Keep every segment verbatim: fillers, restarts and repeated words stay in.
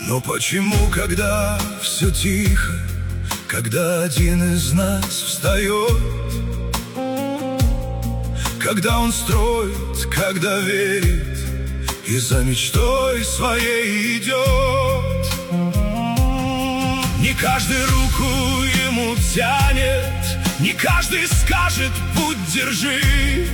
Но почему, когда все тихо, когда один из нас встает, когда он строит, когда верит и за мечтой своей идет, не каждый руку ему тянет, не каждый скажет «путь держи».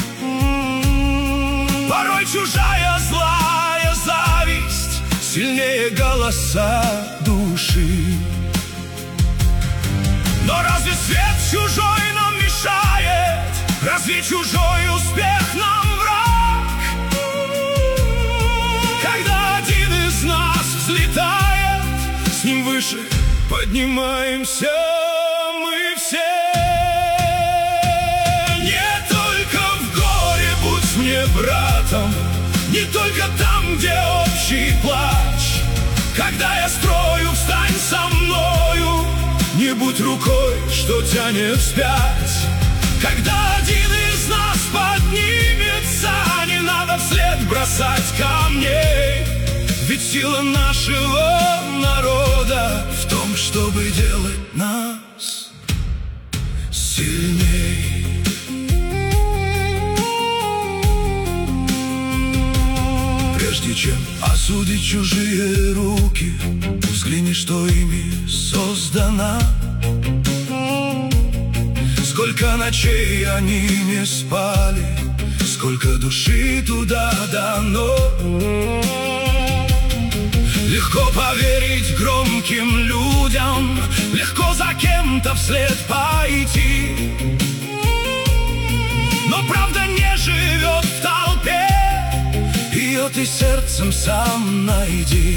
Порой чужая злая зависть сильнее голоса души. Но разве свет чужой нам мешает? Разве чужой успех нам враг? Когда один из нас взлетает, с ним выше поднимаемся мы все. Не только в горе будь мне братом, не только там, где общий плач. Когда я строю, встань со мною, не будь рукой, что тянет вспять. Когда один из нас поднимется, не надо вслед бросать камней. Ведь сила нашего народа в том, чтобы делать нас сильней. Прежде чем осудить чужие руки, взгляни, что ими создана. Сколько ночей они не спали, сколько души туда дано. Легко поверить громким людям, легко за кем-то вслед пойти. Но правда не живет в толпе, ее ты сердцем сам найди.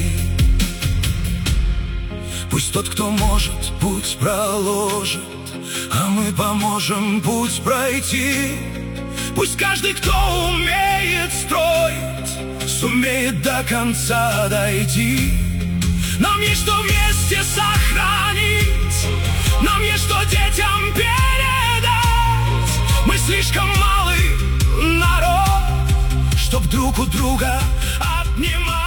Пусть тот, кто может, путь проложит, а мы поможем путь пройти. Пусть каждый, кто умеет строить, сумеет до конца дойти. Нам есть что вместе сохранить, нам есть что детям передать. Мы слишком малый народ, чтоб друг у друга отнимать.